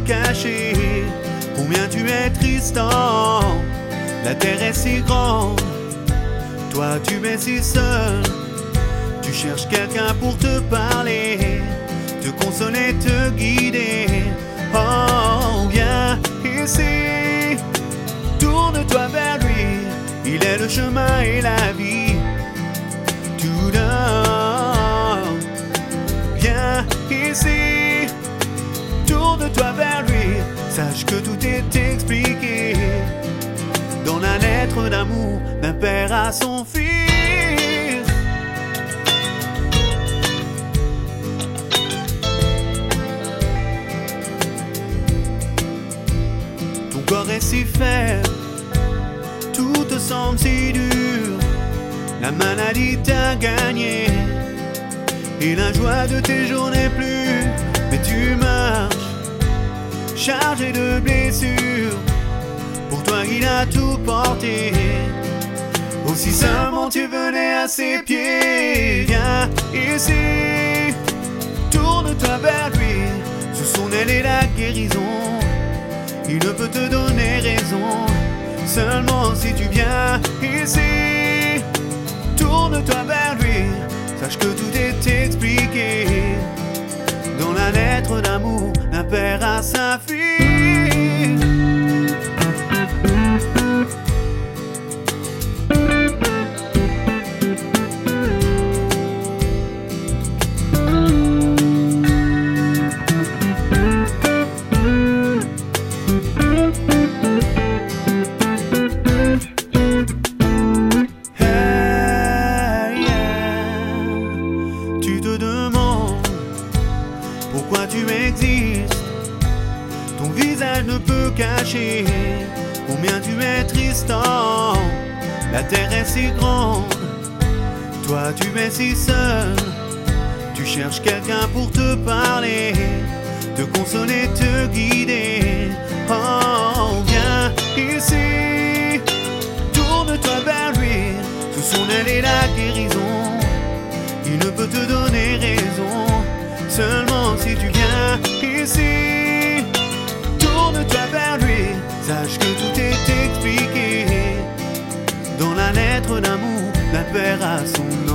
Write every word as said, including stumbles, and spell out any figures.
cacher combien tu es tristant. La terre est si grande, toi tu es si seul. Tu cherches quelqu'un pour te parler, te consoler, te guider. Oh, viens ici, tourne-toi vers lui. Il est le chemin et la vie. Tout donne. Viens ici, tourne-toi vers lui. Sache que tout est expliqué dans la lettre d'amour d'un père à son fils. Ton corps est si faible, tout te semble si dur. La maladie t'a gagné et la joie de tes jours n'est plus. Mais tu marches chargé de blessures. Pour toi il a tout porté. Aussi seulement tu venais à ses pieds. Viens ici, tourne-toi vers lui. Sous son aile est la guérison. Il ne peut te donner raison. Seulement si tu viens ici, tourne-toi vers lui. Sache que tout est expliqué dans la lettre d'amour d'un père à sa fille. Pourquoi tu existes? Ton visage ne peut cacher combien tu es tristant. La terre est si grande, toi tu es si seul. Tu cherches quelqu'un pour te parler, te consoler, te guider. Oh, viens ici, tourne-toi vers lui. Sous son aile est la guérison. Il ne peut te donner raison. Seulement si tu viens ici, tourne-toi vers lui. Sache que tout est expliqué dans la lettre d'amour d'un père à son